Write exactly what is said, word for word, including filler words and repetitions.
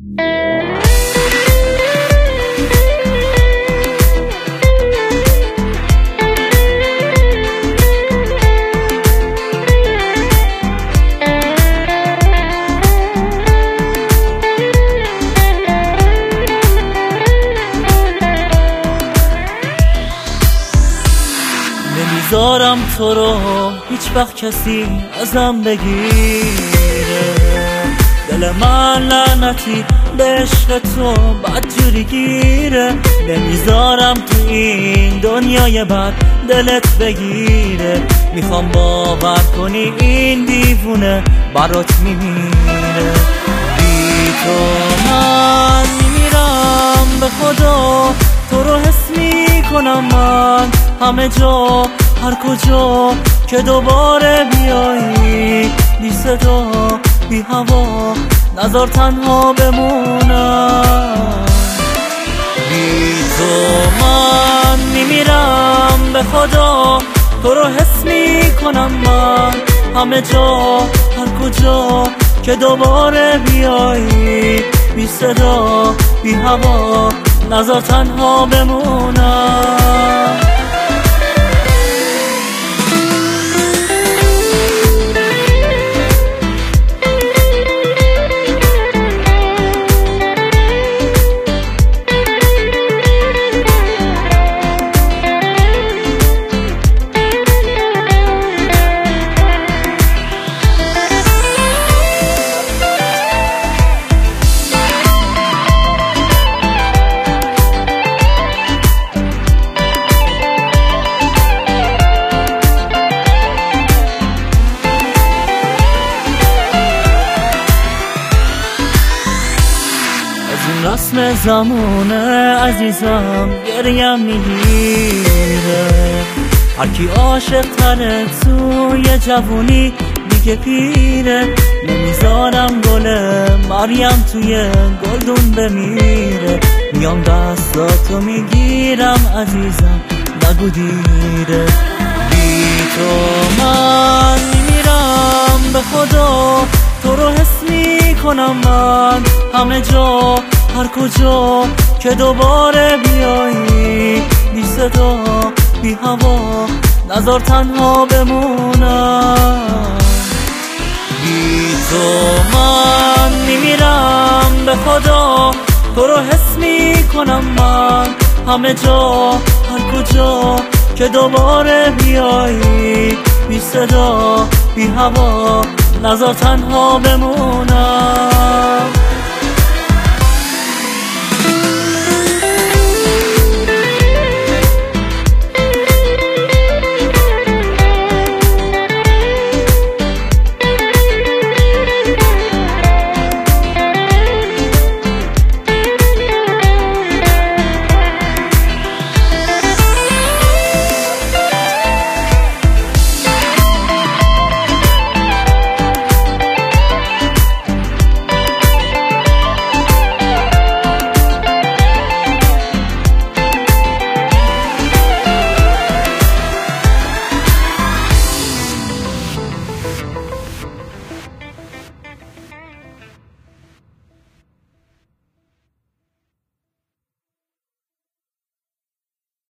نمیذارم تو رو هیچ وقت کسی ازم بگیره، دل من لعنتی به عشق تو بدجوری گیره. نمیذارم تو این دنیای بد دلت بگیره، میخوام باور کنی این دیوونه برات میمیره. بی تو من میمیرم به خدا، تو رو حس میکنم من همه جا هر کجا که دوباره بیایی، بی صدا بی هوا نذار تنها بمونم. بی تو من میمیرم به خدا، تو رو حس میکنم من همه جا هر کجا که دوباره بیایی، بی صدا بی هوا نذار تنها بمونم. رسم زمونه عزیزم گریم میگیره، هر کی عاشق تره توی جوونی دیگه پیره. نمیذارم گل مریم توی گلدون بمیره، میام دستاتو میگیرم عزیزم نگو دیره. بی تو من میمیرم به خدا، تو رو حس میکنم من همه جا هر کجا که دوباره بیایی، بی صدا بی هوا نذار تنها بمونم. بی تو من میمیرم به خدا، تو رو حس میکنم من همه جا هر کجا که دوباره بیایی، بی صدا بی هوا نذار تنها بمونم.